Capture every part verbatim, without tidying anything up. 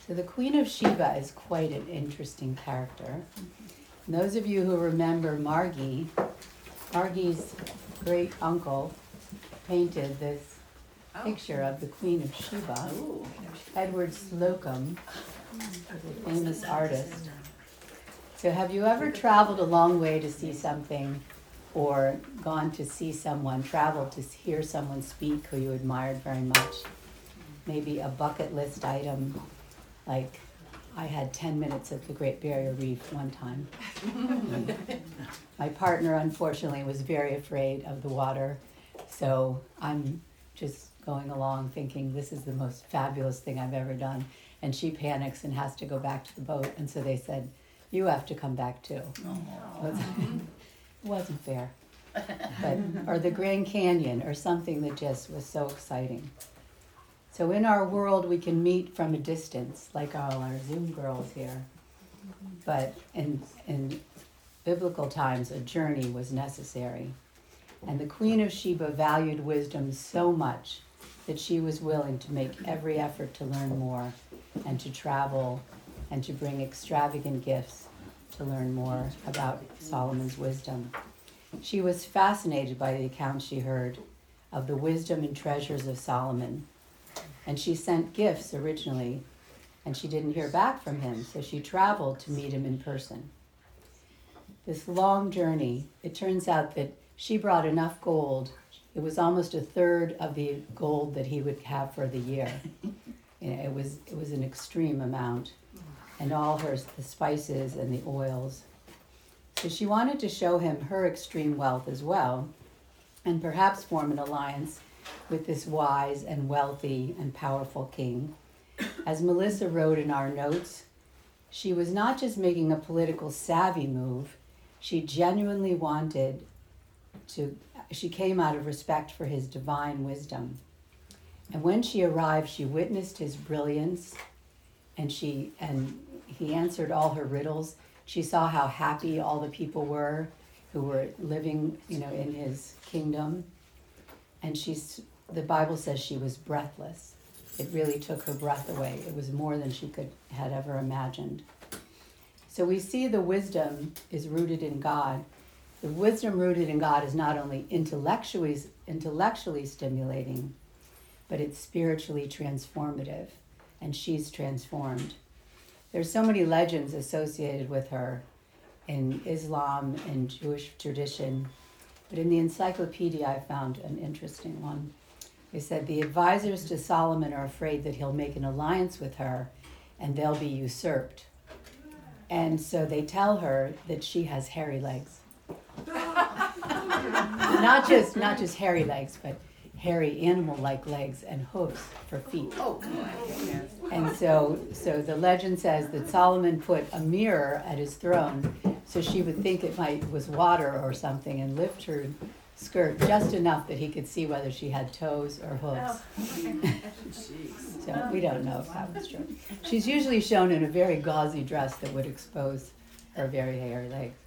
So the Queen of Sheba is quite an interesting character. And those of you who remember Margie, Margie's great uncle painted this oh. picture of the Queen of Sheba. Ooh. Edward Slocum was a famous artist. So have you ever traveled a long way to see something, or gone to see someone, traveled to hear someone speak who you admired very much? Maybe a bucket list item, like I had ten minutes at the Great Barrier Reef one time. My partner, unfortunately, was very afraid of the water, so I'm just going along thinking this is the most fabulous thing I've ever done. And she panics and has to go back to the boat, and so they said, you have to come back too. Oh. It wasn't fair. But, or the Grand Canyon, or something that just was so exciting. So in our world, we can meet from a distance, like all our Zoom girls here. But in, in biblical times, a journey was necessary. And the Queen of Sheba valued wisdom so much that she was willing to make every effort to learn more and to travel and to bring extravagant gifts to learn more about Solomon's wisdom. She was fascinated by the accounts she heard of the wisdom and treasures of Solomon. And she sent gifts originally, and she didn't hear back from him, so she traveled to meet him in person. This long journey, it turns out that she brought enough gold. It was almost a third of the gold that he would have for the year. You know, it was it was an extreme amount, and all her the spices and the oils. So she wanted to show him her extreme wealth as well, and perhaps form an alliance with this wise and wealthy and powerful king. As Melissa wrote in our notes, she was not just making a political savvy move, she genuinely wanted to, she came out of respect for his divine wisdom. And when she arrived, she witnessed his brilliance, and she and he answered all her riddles. She saw how happy all the people were who were living, you know, in his kingdom. And she's, the Bible says she was breathless. It really took her breath away. It was more than she could had ever imagined. So we see the wisdom is rooted in God. The wisdom rooted in God is not only intellectually intellectually stimulating, but it's spiritually transformative, and she's transformed. There's so many legends associated with her in Islam and Jewish tradition, but in the encyclopedia I found an interesting one. They said the advisors to Solomon are afraid that he'll make an alliance with her and they'll be usurped. And so they tell her that she has hairy legs. not just not just hairy legs, but hairy animal-like legs and hooves for feet. Oh, and so so the legend says that Solomon put a mirror at his throne so she would think it might was water or something, and lift her skirt just enough that he could see whether she had toes or hooves. So we don't know if that was true. She's usually shown in a very gauzy dress that would expose her very hairy legs.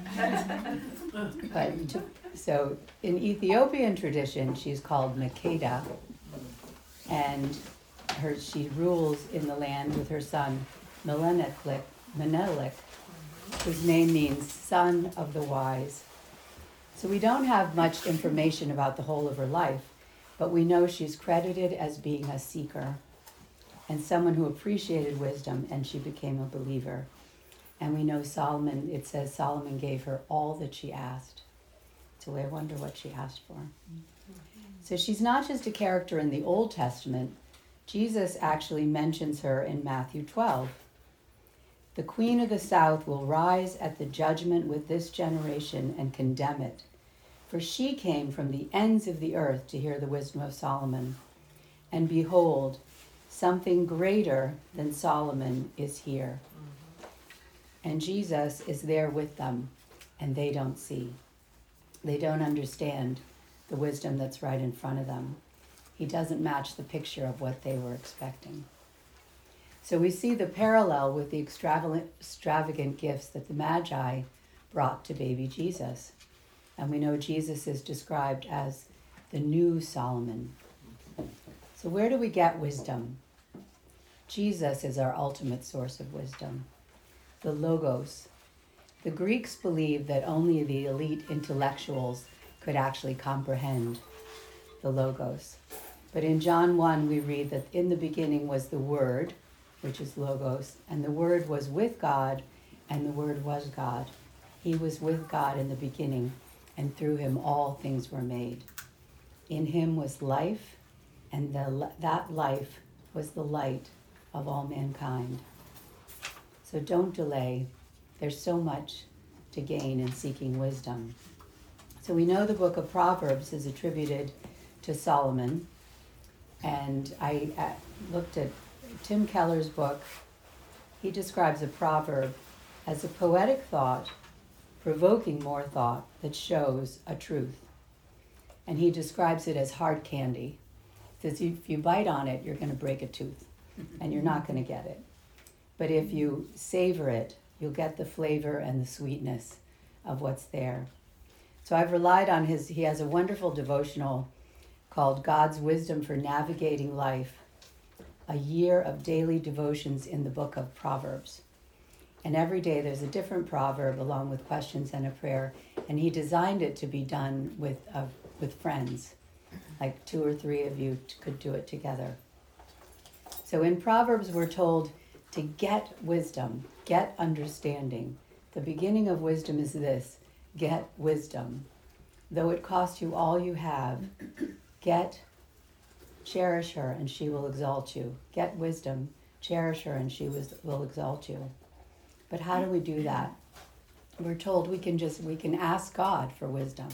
But to, so in Ethiopian tradition, she's called Makeda, and her she rules in the land with her son Menelik, Menelik, whose name means son of the wise. So we don't have much information about the whole of her life, but we know she's credited as being a seeker and someone who appreciated wisdom, and she became a believer. And we know Solomon, it says Solomon gave her all that she asked. So I wonder what she asked for. So she's not just a character in the Old Testament. Jesus actually mentions her in Matthew twelve. The queen of the south will rise at the judgment with this generation and condemn it. For she came from the ends of the earth to hear the wisdom of Solomon. And behold, something greater than Solomon is here. And Jesus is there with them, and they don't see. They don't understand the wisdom that's right in front of them. He doesn't match the picture of what they were expecting. So we see the parallel with the extravagant, extravagant gifts that the Magi brought to baby Jesus. And we know Jesus is described as the new Solomon. So where do we get wisdom? Jesus is our ultimate source of wisdom. The Logos. The Greeks believed that only the elite intellectuals could actually comprehend the Logos. But in John one, we read that in the beginning was the Word, which is Logos, and the Word was with God, and the Word was God. He was with God in the beginning, and through him all things were made. In him was life, and the, that life was the light of all mankind. So don't delay. There's so much to gain in seeking wisdom. So we know the book of Proverbs is attributed to Solomon, and I uh, looked at Tim Keller's book. He describes a proverb as a poetic thought, provoking more thought that shows a truth. And he describes it as hard candy. He says if you bite on it, you're going to break a tooth, and you're not going to get it. But if you savor it, you'll get the flavor and the sweetness of what's there. So I've relied on his, he has a wonderful devotional called God's Wisdom for Navigating Life, a year of daily devotions in the book of Proverbs. And every day there's a different proverb along with questions and a prayer. And he designed it to be done with uh, with friends, like two or three of you t- could do it together. So in Proverbs we're told to get wisdom, get understanding. The beginning of wisdom is this: get wisdom. Though it cost you all you have, get, cherish her, and she will exalt you. Get wisdom, cherish her, and she was, will exalt you. But how do we do that? We're told we can just, we can ask God for wisdom.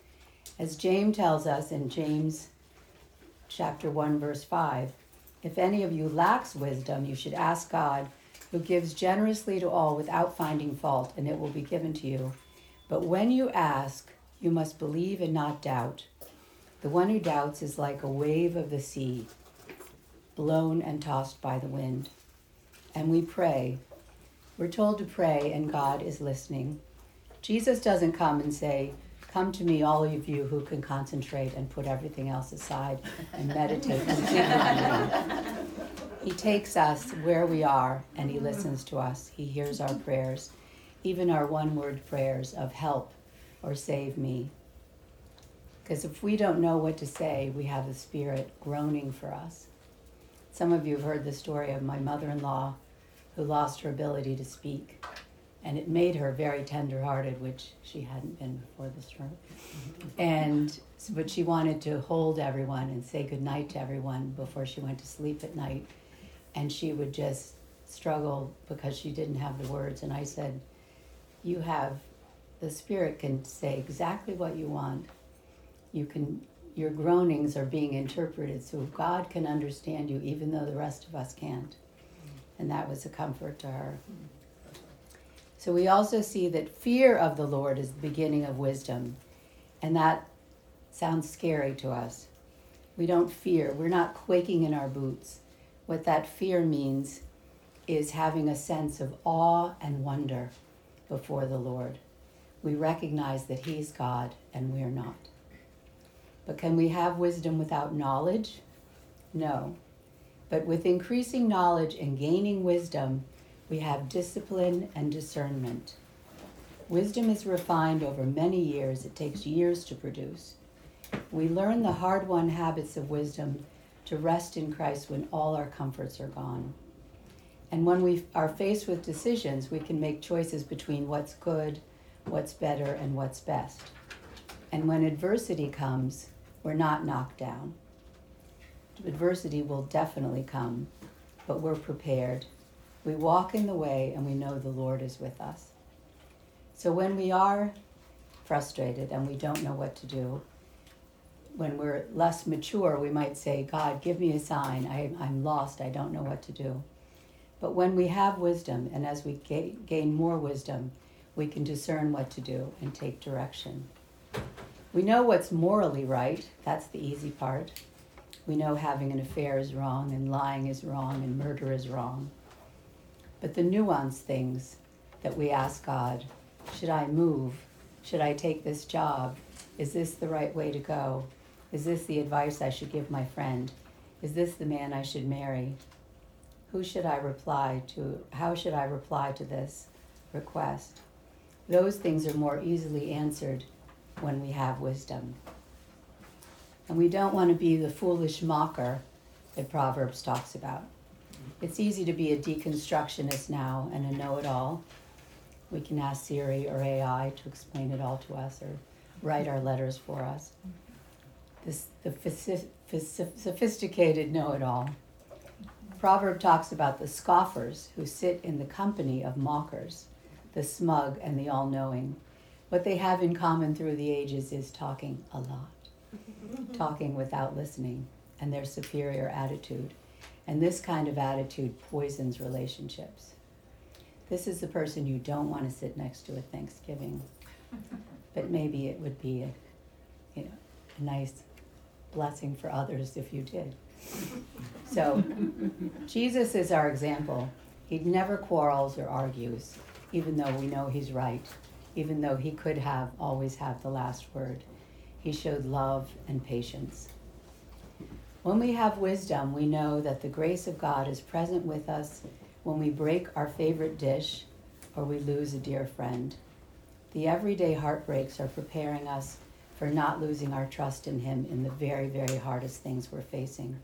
As James tells us in James chapter one, verse five, if any of you lacks wisdom, you should ask God, who gives generously to all without finding fault, and it will be given to you. But when you ask, you must believe and not doubt. The one who doubts is like a wave of the sea, blown and tossed by the wind. And we pray. We're told to pray, and God is listening. Jesus doesn't come and say, come to me, all of you who can concentrate and put everything else aside and meditate completely on me. He takes us where we are, and he listens to us. He hears our prayers, even our one-word prayers of help or save me. Because if we don't know what to say, we have the Spirit groaning for us. Some of you have heard the story of my mother-in-law who lost her ability to speak. And it made her very tender-hearted, which she hadn't been before the stroke. And but she wanted to hold everyone and say goodnight to everyone before she went to sleep at night. And she would just struggle because she didn't have the words. And I said, you have, the Spirit can say exactly what you want. You can, your groanings are being interpreted so God can understand you even though the rest of us can't. And that was a comfort to her. So we also see that fear of the Lord is the beginning of wisdom. And that sounds scary to us. We don't fear. We're not quaking in our boots. What that fear means is having a sense of awe and wonder before the Lord. We recognize that he's God and we're not. But can we have wisdom without knowledge? No. But with increasing knowledge and gaining wisdom, we have discipline and discernment. Wisdom is refined over many years. It takes years to produce. We learn the hard-won habits of wisdom to rest in Christ when all our comforts are gone. And when we are faced with decisions, we can make choices between what's good, what's better, and what's best. And when adversity comes, we're not knocked down. Adversity will definitely come, but we're prepared. We walk in the way and we know the Lord is with us. So when we are frustrated and we don't know what to do, when we're less mature, we might say, God, give me a sign. I, I'm lost. I don't know what to do. But when we have wisdom, and as we ga- gain more wisdom, we can discern what to do and take direction. We know what's morally right. That's the easy part. We know having an affair is wrong, and lying is wrong, and murder is wrong. But the nuanced things that we ask God, should I move? Should I take this job? Is this the right way to go? Is this the advice I should give my friend? Is this the man I should marry? who should I reply to, how should I reply to this request? Those things are more easily answered when we have wisdom. And we don't want to be the foolish mocker that Proverbs talks about. It's easy to be a deconstructionist now and a know-it-all. We can ask Siri or A I to explain it all to us or write our letters for us. This, the sophisticated know-it-all. Proverb talks about the scoffers who sit in the company of mockers, the smug and the all-knowing. What they have in common through the ages is talking a lot, talking without listening, and their superior attitude. And this kind of attitude poisons relationships. This is the person you don't want to sit next to at Thanksgiving, but maybe it would be a, you know, a nice blessing for others if you did. So, Jesus is our example. He never quarrels or argues, even though we know he's right, even though he could have always have the last word. He showed love and patience. When we have wisdom, we know that the grace of God is present with us when we break our favorite dish or we lose a dear friend. The everyday heartbreaks are preparing us for not losing our trust in him in the very, very hardest things we're facing.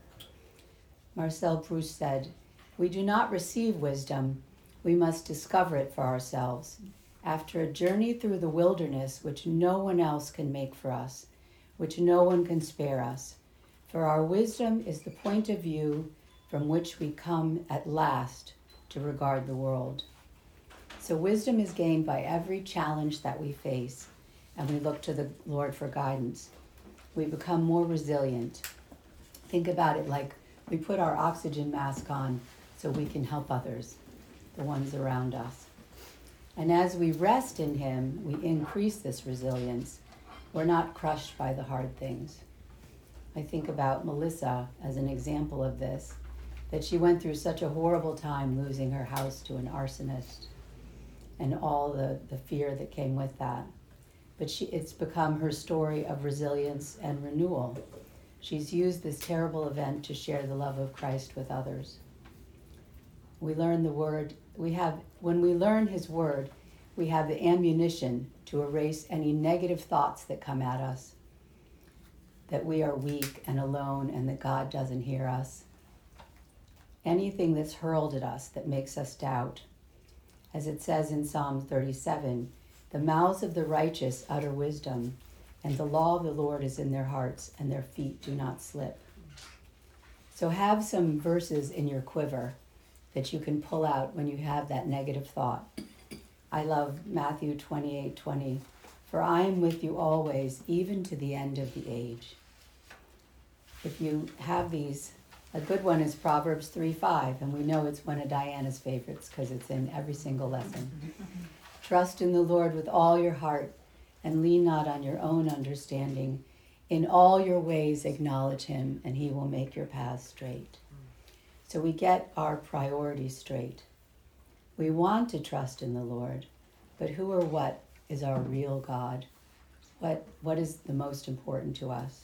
Marcel Proust said, "We do not receive wisdom, we must discover it for ourselves. After a journey through the wilderness which no one else can make for us, which no one can spare us. For our wisdom is the point of view from which we come at last to regard the world." So wisdom is gained by every challenge that we face, and we look to the Lord for guidance. We become more resilient. Think about it like we put our oxygen mask on so we can help others, the ones around us. And as we rest in him, we increase this resilience. We're not crushed by the hard things. I think about Melissa as an example of this, that she went through such a horrible time losing her house to an arsonist and all the, the fear that came with that. But she, it's become her story of resilience and renewal. She's used this terrible event to share the love of Christ with others. We learn the word, we have, when we learn his word, we have the ammunition to erase any negative thoughts that come at us, that we are weak and alone and that God doesn't hear us. Anything that's hurled at us that makes us doubt. As it says in Psalm thirty-seven, the mouths of the righteous utter wisdom, and the law of the Lord is in their hearts, and their feet do not slip. So have some verses in your quiver that you can pull out when you have that negative thought. I love Matthew twenty-eight twenty. For I am with you always, even to the end of the age. If you have these, a good one is Proverbs three five, and we know it's one of Diana's favorites because it's in every single lesson. Trust in the Lord with all your heart, and lean not on your own understanding. In all your ways acknowledge him, and he will make your paths straight. So we get our priorities straight. We want to trust in the Lord, but who or what is our real God? What what is the most important to us?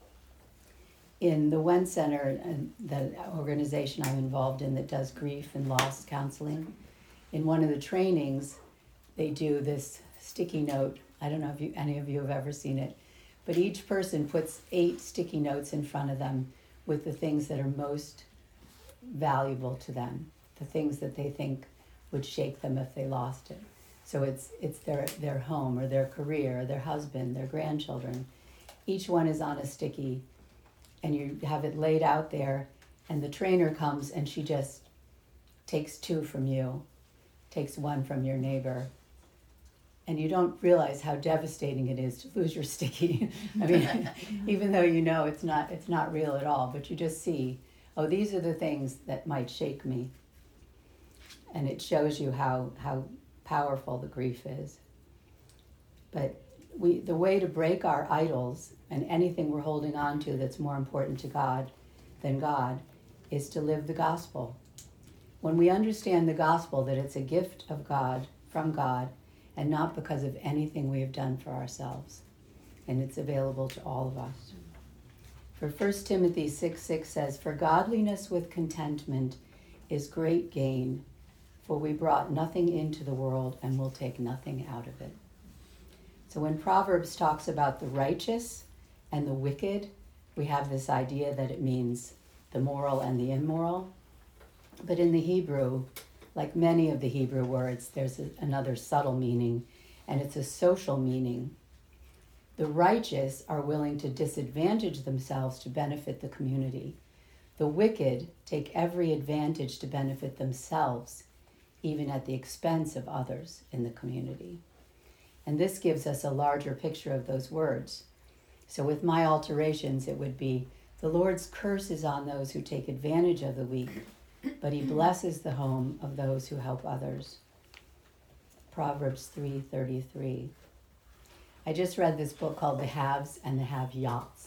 In the Wen Center, the organization I'm involved in that does grief and loss counseling, in one of the trainings, they do this sticky note. I don't know if you, any of you have ever seen it, but each person puts eight sticky notes in front of them with the things that are most valuable to them, the things that they think would shake them if they lost it. So it's it's their, their home or their career, or their husband, their grandchildren. Each one is on a sticky, and you have it laid out there, and the trainer comes and she just takes two from you, takes one from your neighbor, and you don't realize how devastating it is to lose your sticky. I mean, even though you know it's not it's not real at all, but you just see, oh, these are the things that might shake me. And it shows you how, how powerful the grief is. But we the way to break our idols and anything we're holding on to that's more important to God than God is to live the gospel. When we understand the gospel, that it's a gift of God, from God, and not because of anything we have done for ourselves. And it's available to all of us. For First Timothy six six says, "For godliness with contentment is great gain, for we brought nothing into the world and will take nothing out of it. So when Proverbs talks about the righteous and the wicked, we have this idea that it means the moral and the immoral. But in the Hebrew, like many of the Hebrew words, there's a, another subtle meaning, and it's a social meaning. The righteous are willing to disadvantage themselves to benefit the community. The wicked take every advantage to benefit themselves, even at the expense of others in the community. And this gives us a larger picture of those words. So with my alterations, it would be, the Lord's curse is on those who take advantage of the weak, but he blesses the home of those who help others. Proverbs three thirty-three. I just read this book called The Haves and the Have-Yachts.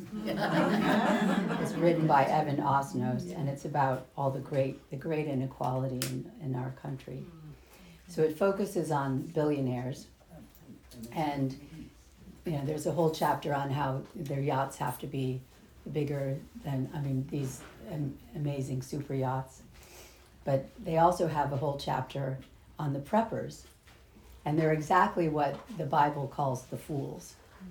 It's written by Evan Osnos, and it's about all the great, the great inequality in, in our country. So it focuses on billionaires, and you know, there's a whole chapter on how their yachts have to be bigger than, I mean, these um, amazing super yachts. But they also have a whole chapter on the preppers, and they're exactly what the Bible calls the fools.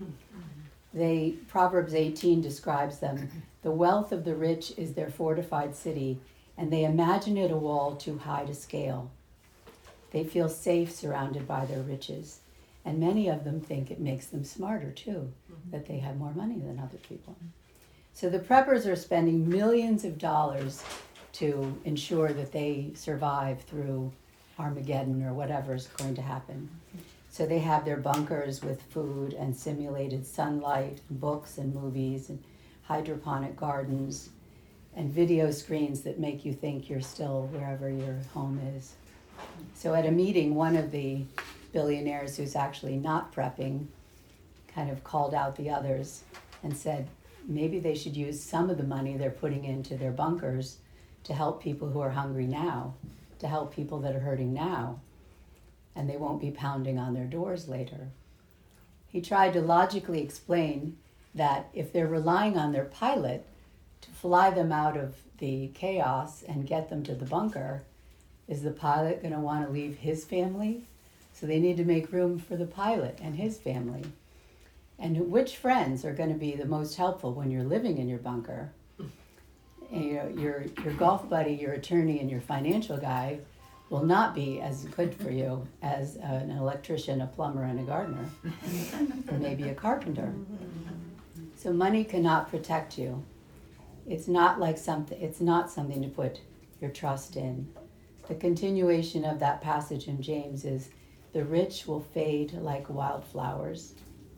They, Proverbs eighteen describes them. The wealth of the rich is their fortified city, and they imagine it a wall too high to scale. They feel safe surrounded by their riches, and many of them think it makes them smarter too, mm-hmm. that they have more money than other people. So the preppers are spending millions of dollars to ensure that they survive through Armageddon or whatever is going to happen. So they have their bunkers with food and simulated sunlight, and books and movies and hydroponic gardens and video screens that make you think you're still wherever your home is. So at a meeting, one of the billionaires who's actually not prepping kind of called out the others and said maybe they should use some of the money they're putting into their bunkers to help people who are hungry now, to help people that are hurting now, and they won't be pounding on their doors later. He tried to logically explain that if they're relying on their pilot to fly them out of the chaos and get them to the bunker, is the pilot going to want to leave his family? So they need to make room for the pilot and his family. And which friends are going to be the most helpful when you're living in your bunker? And, you know, your your golf buddy, your attorney, and your financial guy will not be as good for you as an electrician, a plumber, and a gardener, or maybe a carpenter. So money cannot protect you. It's not like something. It's not something to put your trust in. The continuation of that passage in James is, the rich will fade like wildflowers.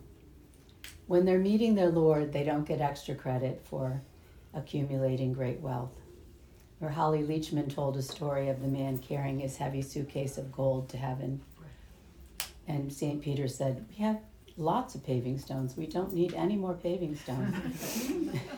When they're meeting their Lord, they don't get extra credit for accumulating great wealth. Or Holly Leachman told a story of the man carrying his heavy suitcase of gold to heaven. And Saint Peter said, we have lots of paving stones. We don't need any more paving stones.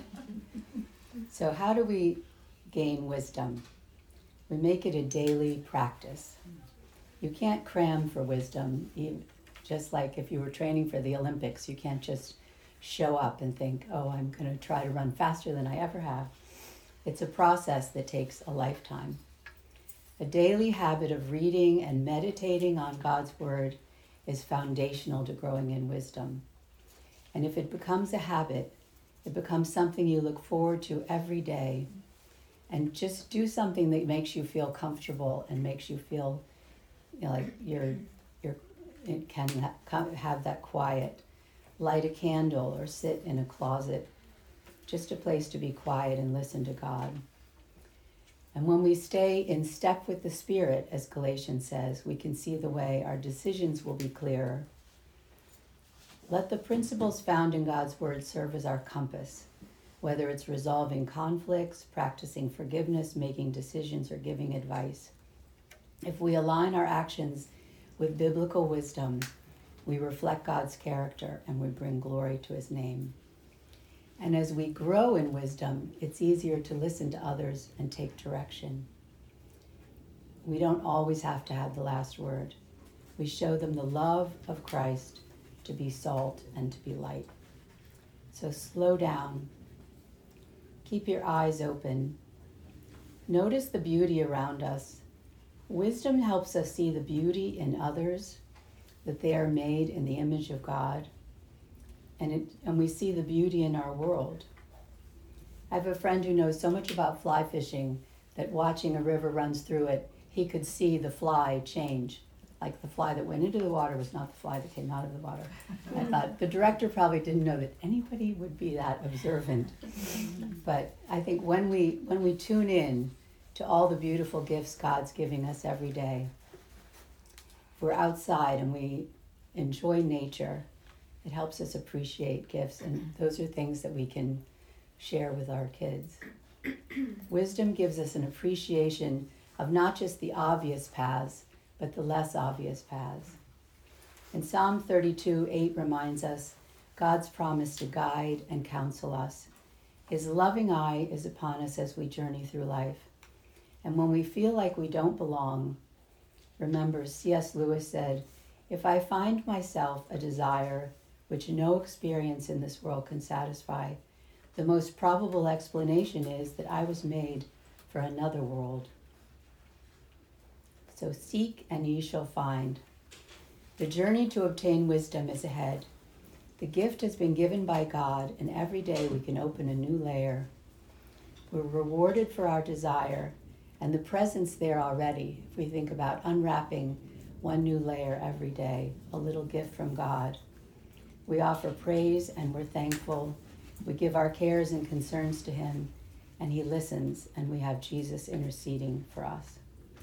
So how do we gain wisdom? We make it a daily practice. You can't cram for wisdom. You, just like if you were training for the Olympics, you can't just show up and think, oh, I'm going to try to run faster than I ever have. It's a process that takes a lifetime. A daily habit of reading and meditating on God's Word is foundational to growing in wisdom. And if it becomes a habit, it becomes something you look forward to every day. And just do something that makes you feel comfortable and makes you feel, you know, like you're, you're, it can ha- have that quiet. Light a candle or sit in a closet. Just a place to be quiet and listen to God. And when we stay in step with the Spirit, as Galatians says, we can see the way our decisions will be clearer. Let the principles found in God's Word serve as our compass, whether it's resolving conflicts, practicing forgiveness, making decisions, or giving advice. If we align our actions with biblical wisdom, we reflect God's character and we bring glory to His name. And as we grow in wisdom, it's easier to listen to others and take direction. We don't always have to have the last word. We show them the love of Christ to be salt and to be light. So slow down. Keep your eyes open. Notice the beauty around us. Wisdom helps us see the beauty in others, that they are made in the image of God, and, it, and we see the beauty in our world. I have a friend who knows so much about fly fishing that watching a river runs through it, he could see the fly change. Like the fly that went into the water was not the fly that came out of the water. I thought the director probably didn't know that anybody would be that observant. But I think when we when we tune in to all the beautiful gifts God's giving us every day, if we're outside and we enjoy nature, it helps us appreciate gifts, and those are things that we can share with our kids. Wisdom gives us an appreciation of not just the obvious paths, but the less obvious paths. And Psalm thirty-two eight reminds us God's promise to guide and counsel us. His loving eye is upon us as we journey through life. And when we feel like we don't belong, remember C S Lewis said, "If I find myself a desire which no experience in this world can satisfy, the most probable explanation is that I was made for another world." So seek and ye shall find. The journey to obtain wisdom is ahead. The gift has been given by God, and every day we can open a new layer. We're rewarded for our desire and the presence there already. If we think about unwrapping one new layer every day, a little gift from God. We offer praise and we're thankful. We give our cares and concerns to Him, and He listens, and we have Jesus interceding for us.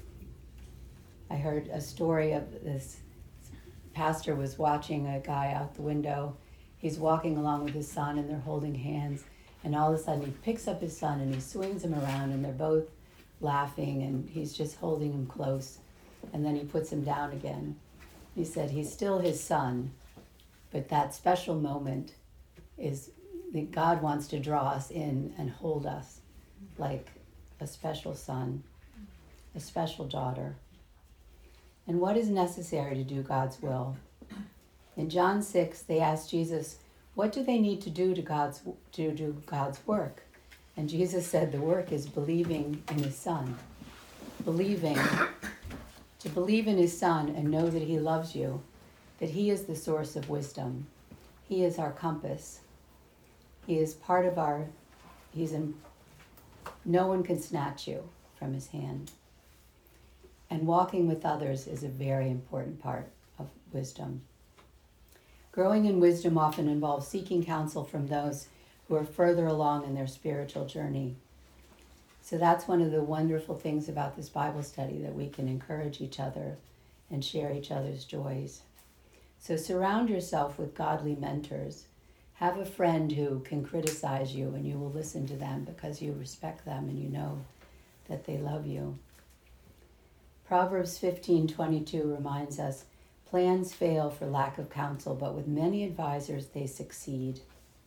I heard a story of this pastor was watching a guy out the window. He's walking along with his son, and they're holding hands, and all of a sudden he picks up his son and he swings him around, and they're both laughing, and he's just holding him close, and then he puts him down again. He said he's still his son, but that special moment is that God wants to draw us in and hold us like a special son, a special daughter. And what is necessary to do God's will? In John six, they asked Jesus, what do they need to do to God's to do God's work? And Jesus said the work is believing in His Son. Believing, to believe in His Son and know that He loves you, that He is the source of wisdom. He is our compass. He is part of our, He's in, no one can snatch you from His hand. And walking with others is a very important part of wisdom. Growing in wisdom often involves seeking counsel from those who are further along in their spiritual journey. So that's one of the wonderful things about this Bible study, that we can encourage each other and share each other's joys. So surround yourself with godly mentors. Have a friend who can criticize you, and you will listen to them because you respect them and you know that they love you. Proverbs fifteen twenty-two reminds us, plans fail for lack of counsel, but with many advisors they succeed.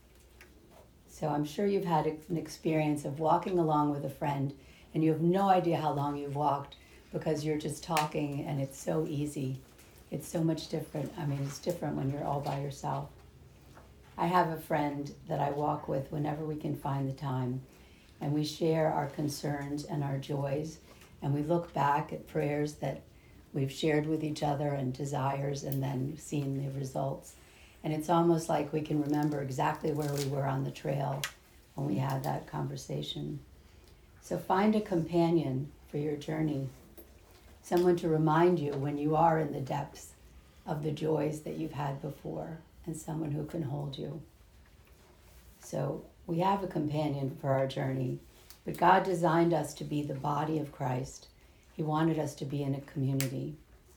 So I'm sure you've had an experience of walking along with a friend and you have no idea how long you've walked because you're just talking and it's so easy. It's so much different. I mean, it's different when you're all by yourself. I have a friend that I walk with whenever we can find the time, and we share our concerns and our joys. And we look back at prayers that we've shared with each other and desires, and then seen the results. And it's almost like we can remember exactly where we were on the trail when we had that conversation. So find a companion for your journey, someone to remind you when you are in the depths of the joys that you've had before, and someone who can hold you. So we have a companion for our journey. But God designed us to be the body of Christ. He wanted us to be in a community.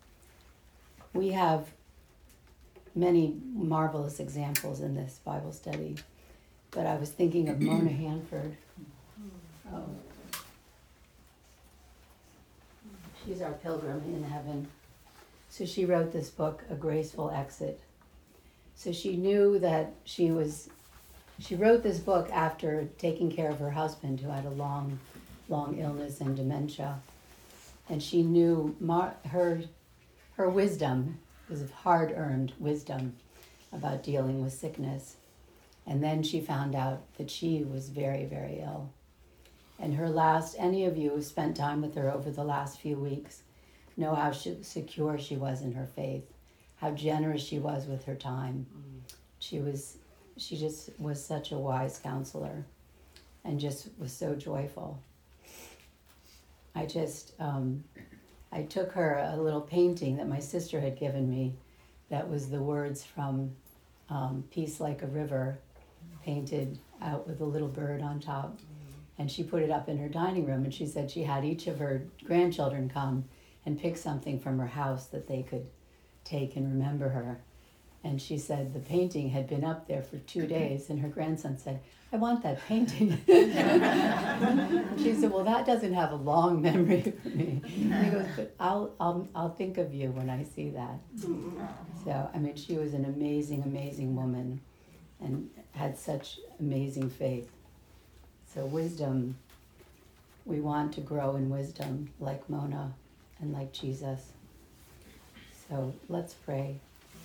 We have many marvelous examples in this Bible study, but I was thinking of Mona Hanford. Oh. She's our pilgrim in heaven. So she wrote this book, A Graceful Exit. So she knew that she was She wrote this book after taking care of her husband, who had a long, long illness and dementia. And she knew Mar- her, her wisdom was hard-earned wisdom about dealing with sickness. And then she found out that she was very, very ill. And her last, any of you who spent time with her over the last few weeks know how she, secure she was in her faith, how generous she was with her time. She was, she just was such a wise counselor and just was so joyful. I just, um, I took her a little painting that my sister had given me that was the words from um, Peace Like a River, painted out with a little bird on top. And she put it up in her dining room, and she said she had each of her grandchildren come and pick something from her house that they could take and remember her. And she said the painting had been up there for two days, and her grandson said, I want that painting. And she said, well, that doesn't have a long memory for me. And he goes, but I'll, I'll, I'll think of you when I see that. So, I mean, she was an amazing, amazing woman and had such amazing faith. So wisdom, we want to grow in wisdom like Mona and like Jesus. So let's pray.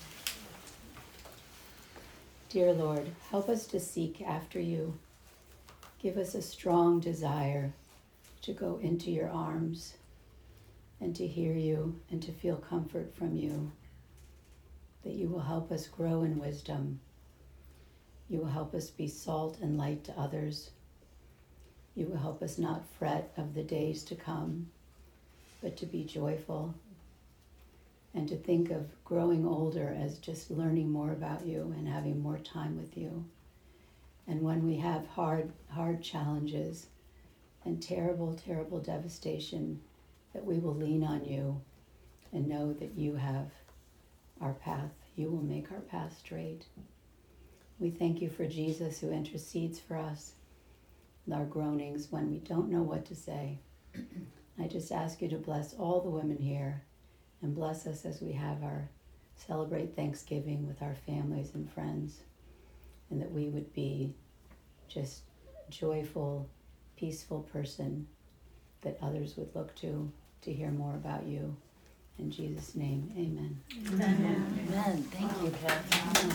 Dear Lord, help us to seek after you. Give us a strong desire to go into your arms and to hear you and to feel comfort from you. That you will help us grow in wisdom. You will help us be salt and light to others. You will help us not fret of the days to come, but to be joyful and to think of growing older as just learning more about you and having more time with you. And when we have hard, hard challenges and terrible, terrible devastation, that we will lean on you and know that you have our path. You will make our path straight. We thank you for Jesus who intercedes for us, our groanings when we don't know what to say. I just ask you to bless all the women here and bless us as we have our celebrate Thanksgiving with our families and friends, and that we would be just joyful, peaceful person that others would look to to hear more about you. In Jesus' name, amen. Amen. Amen. Thank you, Kathy.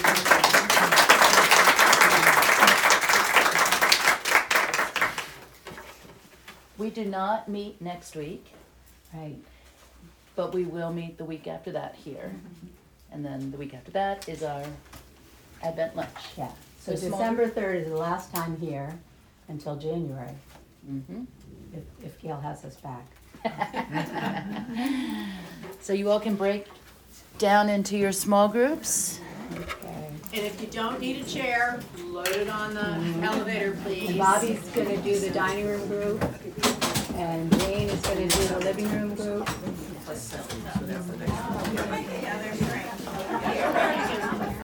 We do not meet next week, Right. but we will meet the week after that here. And then the week after that is our Advent lunch. Yeah. So So small- December third is the last time here until January, Mm-hmm. if, if Gail has us back. So you all can break down into your small groups. Okay. And if you don't need a chair, load it on the elevator, please. And Bobby's gonna do the dining room group, and Jane is gonna do the living room group,